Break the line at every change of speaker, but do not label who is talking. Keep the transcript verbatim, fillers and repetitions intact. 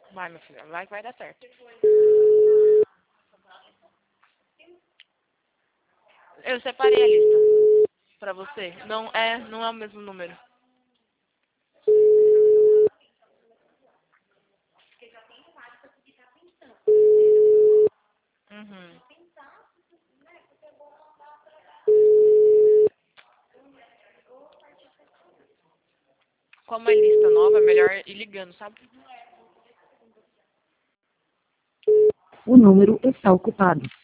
Vai, meu filho, vai que vai dar certo. Eu separei a lista pra você. Não é, não é o mesmo número. Uhum. Como é lista nova, é melhor ir ligando, sabe?
O número está ocupado.